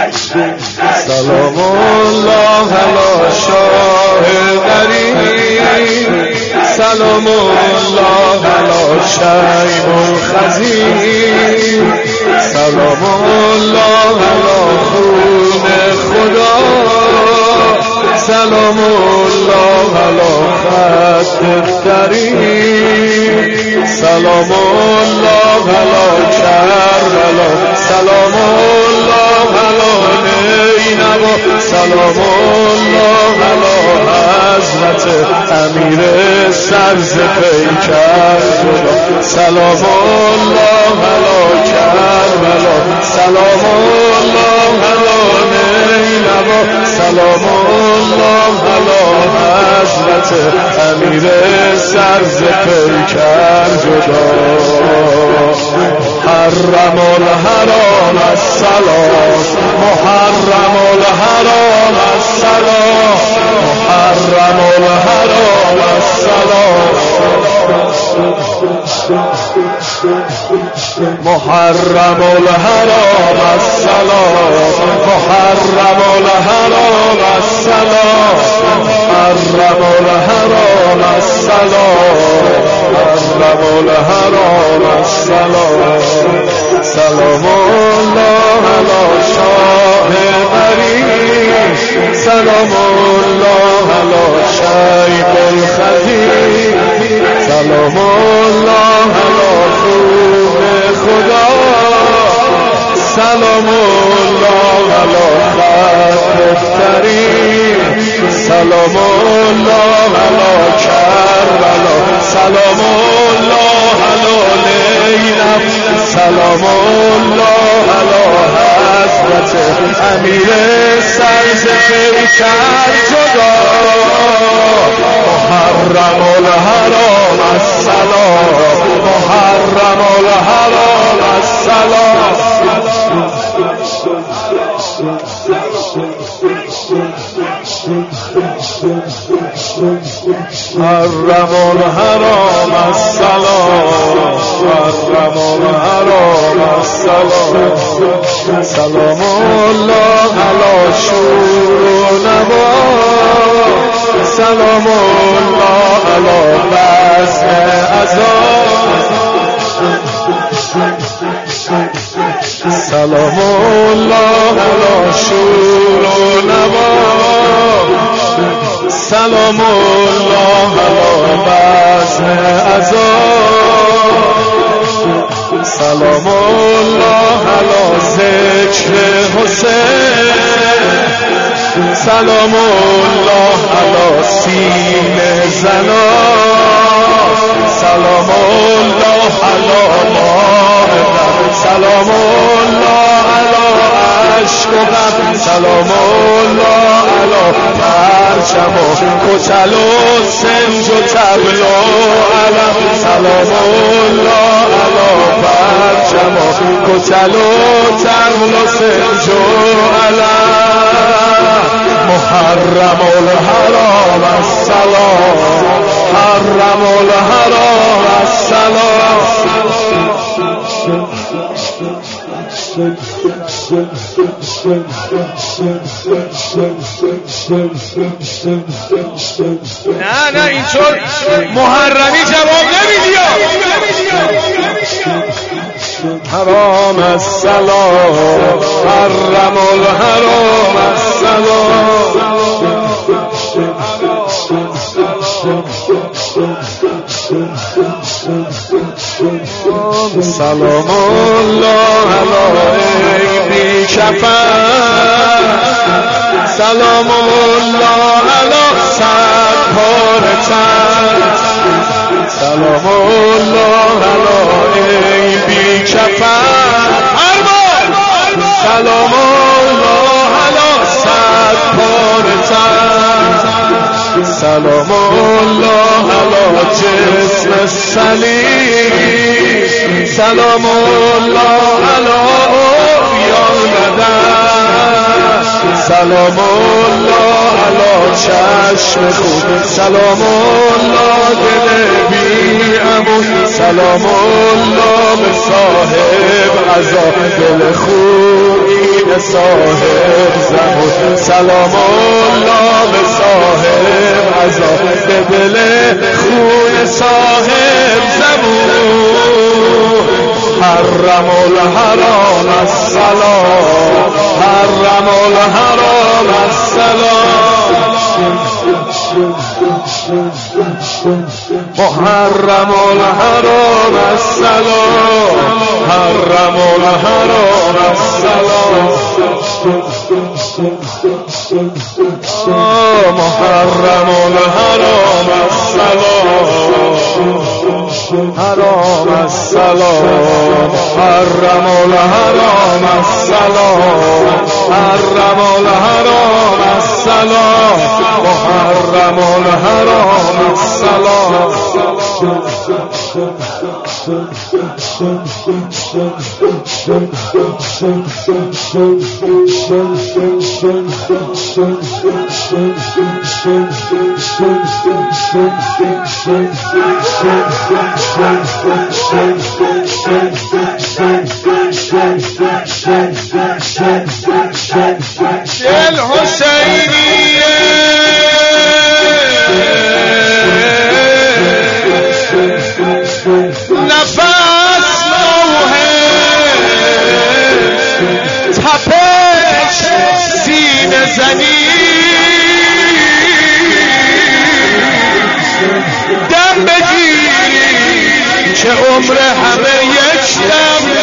سلام الله علی شاه غریب سلام الله علی شیب الخزیر سلام الله علی خون خدا سلام الله علی خط دفتری سلام الله علی کربلا سلام الله علی نینوا سلام الله علی حضرت امیر سرز پیکر سلام الله علی کربلا سلام الله علی نینوا سلام الله علی حضرت امیر سرز پیکر جدا محرم الحرام السلام محرم الحرام السلام محرم الحرام السلام محرم الحرام السلام محرم الحرام السلام محرم الحرام السلام محرم الحرام السلام سلام الله علی شاه غریب سلام الله علی شیب الخزیر سلام الله علی خون خدا سلام الله علی خط دفتری سلام الله علی کربلا سلام الله علی لیلم سلام الله علی حضرت امیر سرز پیکر جدا محرم الحرام السلام محرم الحرام السلام محرم الحرام السلام محرم الحرام السلام سلام الله علی شور و نوا سلام الله علی بزم عزا سلام الله علی شور و نوا سلام الله علی بزم عزا سلام الله علی ذکر حسین سلام الله علی سینه زنا سلام الله علی ماه سلام الله علی عشق و غم سلام الله علی پرچم و کچل و سنج و طبل و علم سلام الله علی پرچم و کچل و طبل و سنج و علم محرم الحرام السلام محرم الحرام السلام نه اینطور محرمی جواب نمیدی حرام السلام حرم الحرام السلام سلام الله علی بی شفاعت سلام الله علی صد پار تن سلام الله علی بی شفاعت سلام الله علی صد پار تن سلام الله علی جسم سلیم سلام الله علی اولیاء الدین سلام الله علی چشم خوب سلام الله دل بی امون سلام الله به صاحب عزا دل خوبی صاحب زبون سلام الله به صاحب عزا دل خوی صاحب زبون حرم الحرام السلام حرم الحرام السلام محرم الحرام السلام حرم الحرام السلام محرم الحرام السلام حرام السلام حرم الحرام السلام حرم الحرام السلام محرم الحرام السلام دل حسینیه نفس نوحه تپش سینه زنی دم بگیری که عمر همه یک دم